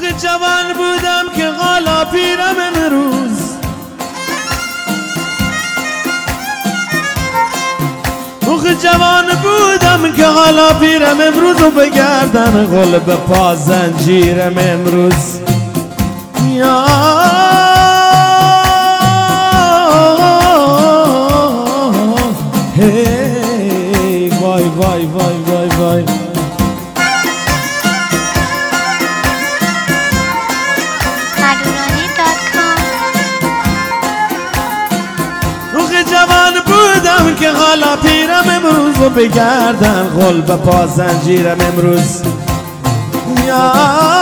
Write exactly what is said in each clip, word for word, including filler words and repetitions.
جوان بودم که غالا پیرم امروز، موقع جوان بودم که غالا پیرم امروز و بگردن غل به پا زنجیرم امروز. یا هی وای وای وای وای وای جوان بودم که غالا پیرم امروز و بگردن غل به پا زنجیرم امروز. یا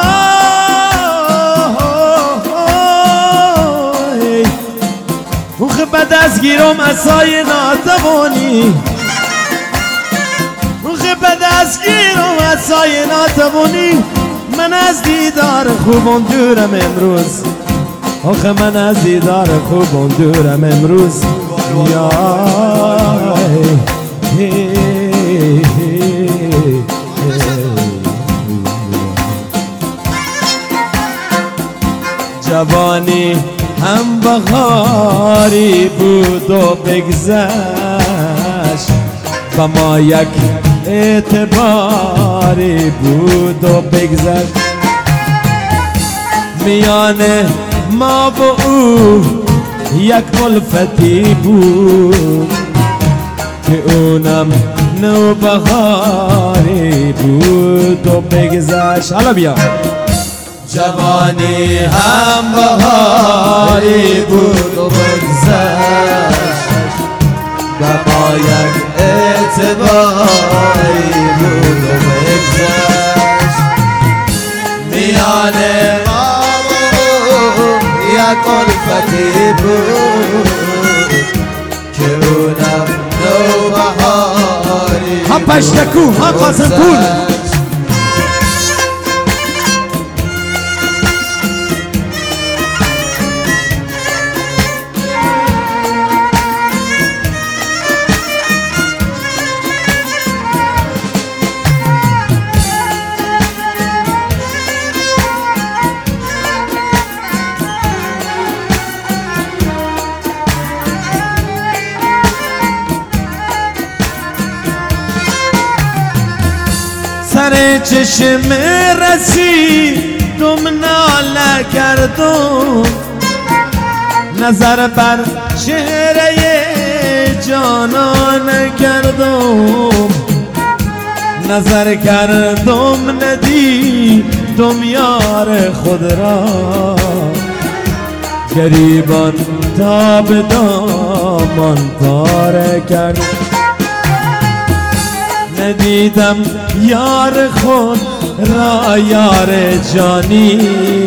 موخ به دست گیرم عصای ناتوانی، موخ به دست گیرم عصای ناتوانی. من از دیدار خوبم دورم امروز، آخه من از دیدار خوبم دورم امروز. یا جوانی هم بهاری بود و بگذشت، و ما یک اعتباری بود و بگذشت. میان ما و او یک الفتی بود که اونم نوبهاری بود و بگذشت. حالا بیا جوانی هم بهاری بود و بگذشت، و ما یک اعتباری بود و بگذشت. میان ما و یک الفتی بود که اونم نوبهاری هم پشتکو هم قاسم پول. سر چشم رسیدم ناله کردم، نظر بر چهره جانان کردم. نظر کردم ندیدم یار خود را، گریبان تا به دامان پاره کردم. ندیدم یار خود را یار جانی،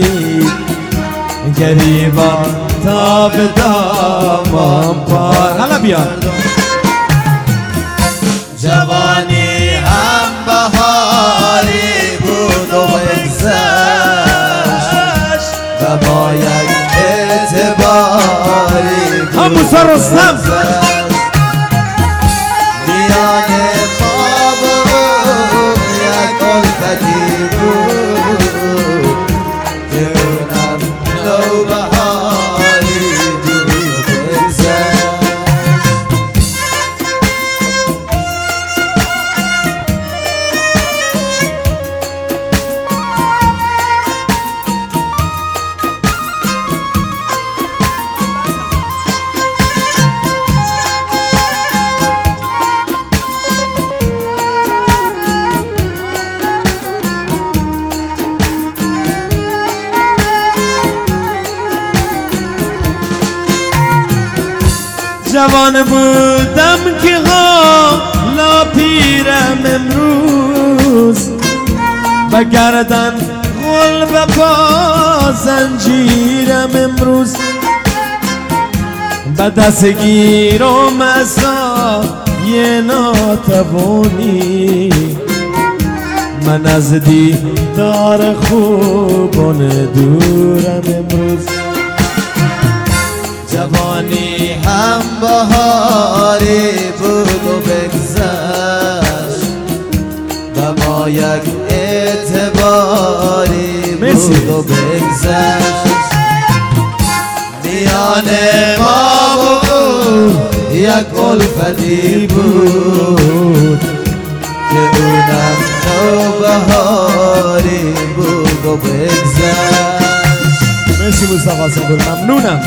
گریبان تا به دامان پار. حالا بیا جوانی هم بهاری بود و بگذشت، و ما یک اعتباری بود هم موسی رستم. میان ما و یک الفتی بود که اونم نوبهاری بود و بگذشت. جوان بودم که غالا پیرم امروز، و گردن غل و پا زنجیرم امروز. به دست گیرم عصای ناتوانی، من از دیدار خوبان دورم امروز. جوانی هم بهاری بود و بگذشت، و ما یک اعتباری بود و و بگذشت میان ما بود یک الفتی بود که اونم نوبهاری بود و بگذشت. مرسی مصطفی حسن گل، ممنونم.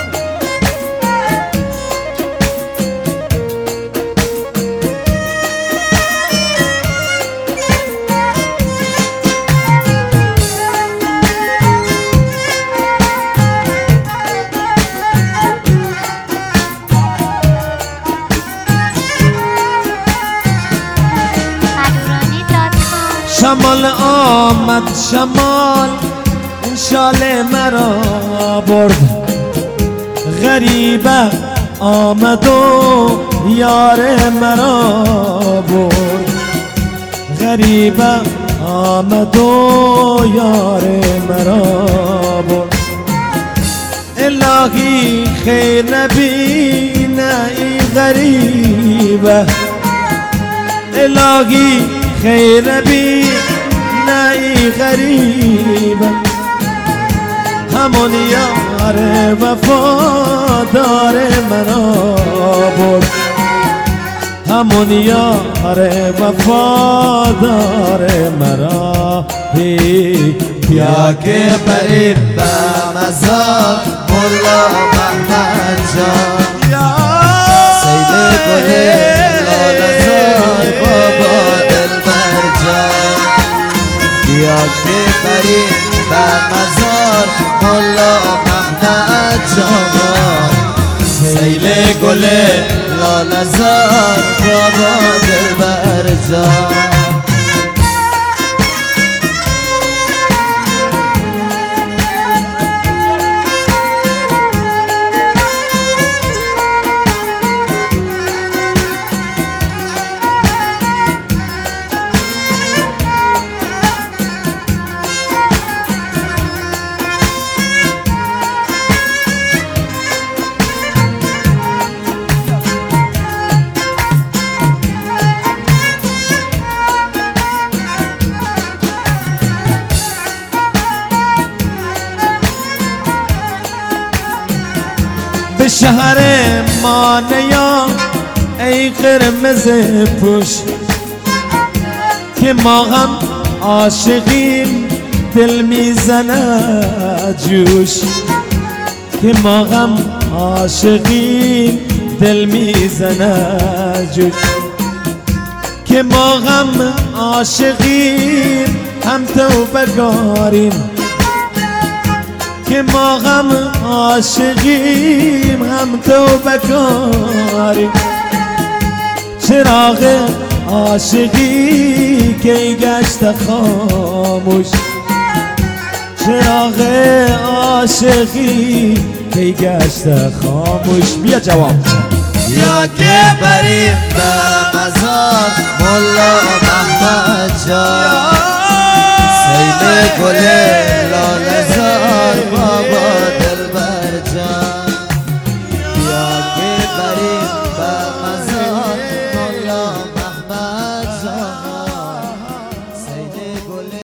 شمال آمد شمال این شال مرا برد، غریبه آمد و یار مرا برد، غریبه آمد و یار مرا برد. الهی خیر نبینه این غریبه، الهی خیر نبی نه ای غریبه، همون یار وفادار مرا برد، همون یار وفادار مرا. بیا که بریم به مزار مولا محمد جان، سیل گل لاله‌زار بابا دلبر جان. بیا که بریم به مزار مولا محمد جان، سیل گل لاله‌زار بابا دلبر جان. به شهر ما نیا ای قرمز پوش، که ما هم عاشقیم دل میزنه جوش، که ما هم عاشقیم دل میزنه جوش، که ما هم عاشقیم هم توبگاریم، که ما هم عاشقیم هم توبکاریم. چراغ عاشقی که گشت خاموش، چراغ عاشقی که گشت خاموش. بیا جواب. بیا که بریم به مزار مولا محمد جان، سیل گل لاله